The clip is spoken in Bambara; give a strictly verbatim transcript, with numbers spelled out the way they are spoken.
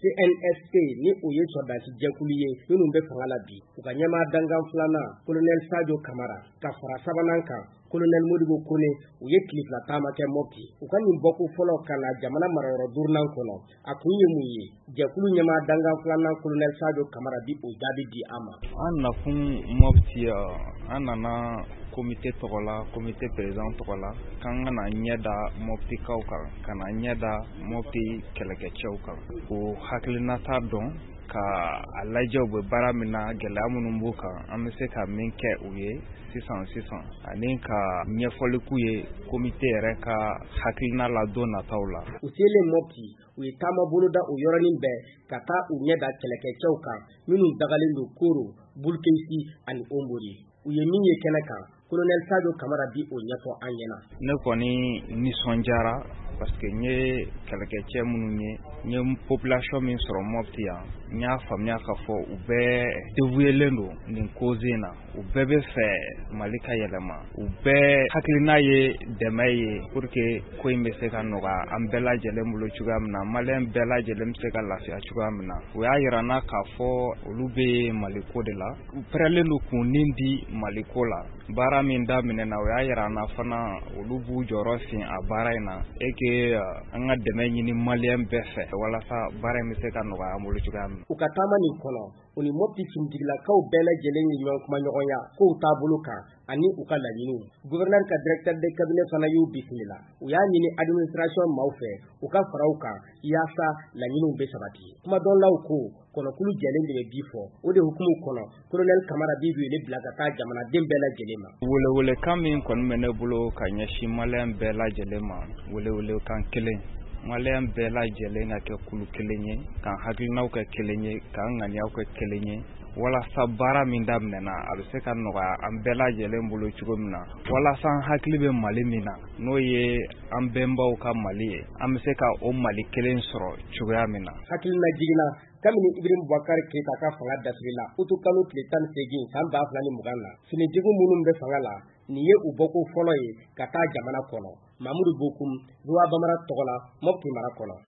C N S P ni o ye sɔrɔdasi jɛkulu ye minnu bɛ fanga la bi u ka ɲɛmaa dangan filanan colonel Sadio Kamara ka fara sabanan kan colonel Modibo Kone u ye tile fila taama kɛ Mopti u ka nin bɔko fɔlɔ ka na jamana marayɔrɔ duurunan kɔnɔ a kun ye mun ye jɛkulu ɲɛmaa dangan filanan colonel Sadio Kamara bi o jaabi di a ma. An nakun Mopti an nana komite tɔgɔ la komite président tɔgɔ la k'an ka na ɲɛda Moptikaw kan ka na ɲɛda Mopti kɛlɛkɛcɛw kan o hakilinata dɔn ka a lajɛ u bɛ baara min na gɛlɛya minnu b'u kan an bɛ se ka min kɛ u ye sisan sisan ani ka ɲɛfɔli k'u ye komite yɛrɛ ka hakilina la don nataw la. U selen Mopti u ye taama boloda o yɔrɔnin bɛɛ ka taa u ɲɛda kɛlɛkɛcɛw kan minnu dagalen don Koro, Bulkesi ani Ombori. U ye min ye kɛnɛ kan colonel Sadio Kamara bi o ɲɛfɔ an ɲɛna. Ne kɔni nisɔndiyara parce que n ye kɛlɛkɛcɛ minnu ye n ye population min sɔrɔ Mopti yan n y'a faamuya k'a fɔ u bɛɛ dévouélen don nin cause in na u bɛɛ bɛ fɛ Mali ka yɛlɛma u bɛɛ hakilina ye dɛmɛ ye pour que ko in bɛ se ka nɔgɔya an bɛɛ lajɛlen bolo cogoya min na maliyɛn bɛɛ lajɛlen bɛ se ka lafiya cogoya min na u y'a yira n na k'a fɔ olu bɛ Maliko de la u pɛrɛnlen don k'u nin di Maliko la baara min daminɛna u y'a yira n na fana olu b'u jɔyɔrɔ fin a baara in na et que an ka dɛmɛ ɲini maliyɛn bɛɛ fɛ walasa baara in bɛ se ka nɔgɔya an bolo cogoya min na. U ka taama nin kɔnɔ u ni Mopti finitigilakaw bɛɛ lajɛlen ye ɲɔgɔn kuma ɲɔgɔnya kow taabolo kan ani u ka laɲiniw. Gouverneur ka directeur de cabinet fana y'u bisimila u y'a ɲini administration maaw fɛ u ka fara u kan yaasa laɲiniw bɛ sabati. Kumadɔnlaw ko kɔnɔkulu jɛlen de bɛ bi fɔ o de hukumu kɔnɔ colonel Kamara bi wele bila ka taa jamanaden bɛɛ lajɛlen ma. Welewelekan min kɔni bɛ ne bolo ka ɲɛsin maliyɛn bɛɛ lajɛlen ma welewelekan kelen maliyɛn bɛɛ lajɛlen ka kɛ kulu kelen ye k'an hakilinaw kɛ kelen ye k'an ŋaniyaw kɛ kelen ye walasa baara min daminɛna a bɛ se ka nɔgɔya an bɛɛ lajɛlen bolo cogo min na walasa an hakili bɛ Mali min na n'o ye an bɛnbaw ka Mali ye an bɛ se ka o Mali kelen sɔrɔ cogoya min na. Hakilina jiginna kabini Ibrahim Boubacar Keita ka fanga dasirila utu kalo tile tan ni seegin san ba fila ni mugan na finitigiw minnu bɛ fanga la nin ye u bɔko fɔlɔ ye ka taa jamana kɔnɔ. Mamudu Bokum, Voix Bamara tɔgɔ la, Mopti mara kɔnɔ.